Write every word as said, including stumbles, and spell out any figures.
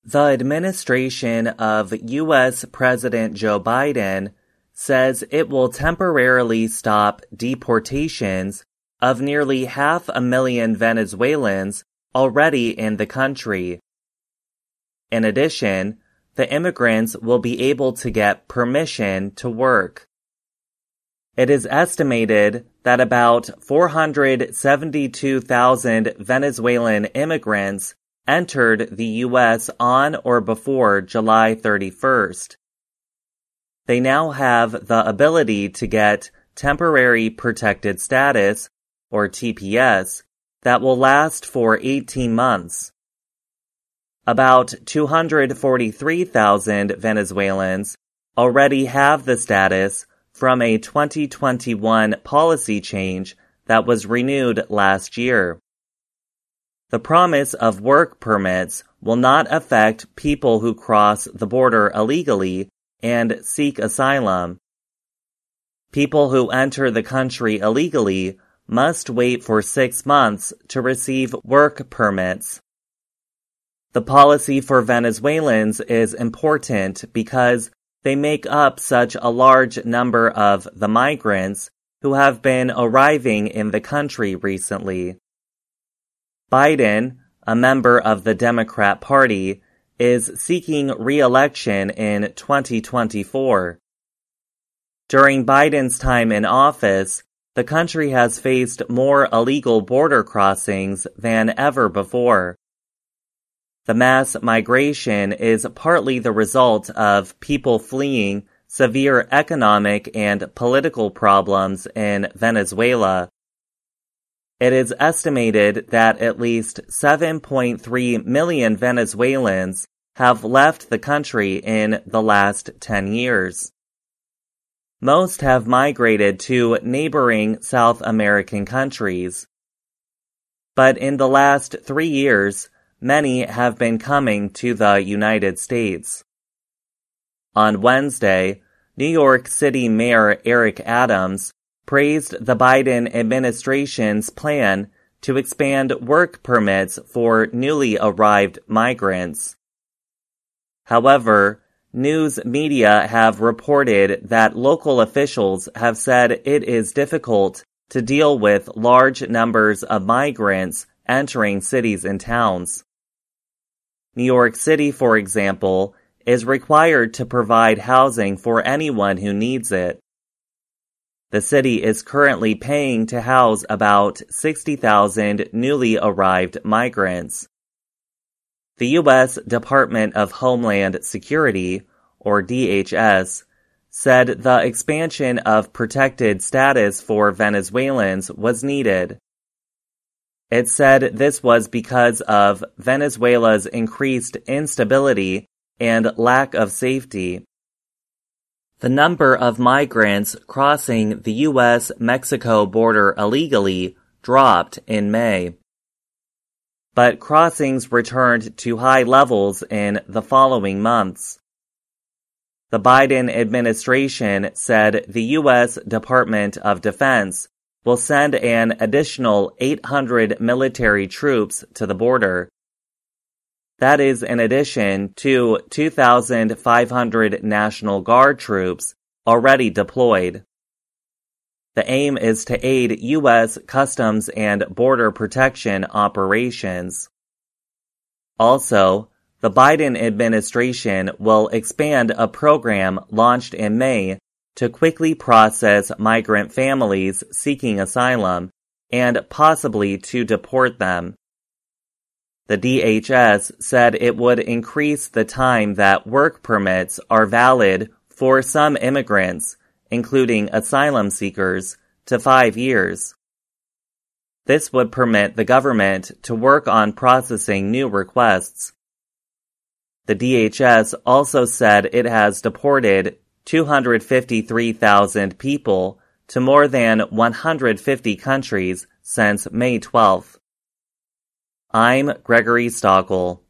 The administration of U S President Joe Biden says it will temporarily stop deportations of nearly half a million Venezuelans already in the country. In addition, the immigrants will be able to get permission to work. It is estimated that about four hundred seventy-two thousand Venezuelan immigrants entered the U S on or before July thirty-first. They now have the ability to get Temporary Protected Status, or T P S, that will last for eighteen months. About two hundred forty-three thousand Venezuelans already have the status from a twenty twenty-one policy change that was renewed last year. The promise of work permits will not affect people who cross the border illegally and seek asylum. People who enter the country illegally must wait for six months to receive work permits. The policy for Venezuelans is important because they make up such a large number of the migrants who have been arriving in the country recently. Biden, a member of the Democrat Party, is seeking re-election in twenty twenty-four. During Biden's time in office, the country has faced more illegal border crossings than ever before. The mass migration is partly the result of people fleeing severe economic and political problems in Venezuela. It is estimated that at least seven point three million Venezuelans have left the country in the last ten years. Most have migrated to neighboring South American countries. But in the last three years, many have been coming to the United States. On Wednesday, New York City Mayor Eric Adams praised the Biden administration's plan to expand work permits for newly arrived migrants. However, news media have reported that local officials have said it is difficult to deal with large numbers of migrants entering cities and towns. New York City, for example, is required to provide housing for anyone who needs it. The city is currently paying to house about sixty thousand newly arrived migrants. The U S Department of Homeland Security, or D H S, said the expansion of protected status for Venezuelans was needed. It said this was because of Venezuela's increased instability and lack of safety. The number of migrants crossing the U S Mexico border illegally dropped in May. But crossings returned to high levels in the following months. The Biden administration said the U S Department of Defense will send an additional eight hundred military troops to the border. That is in addition to two thousand five hundred National Guard troops already deployed. The aim is to aid U S Customs and Border Protection operations. Also, the Biden administration will expand a program launched in May to quickly process migrant families seeking asylum and possibly to deport them. The D H S said it would increase the time that work permits are valid for some immigrants, including asylum seekers, to five years. This would permit the government to work on processing new requests. The D H S also said it has deported two hundred fifty-three thousand people to more than one hundred fifty countries since May twelfth. I'm Gregory Stockel.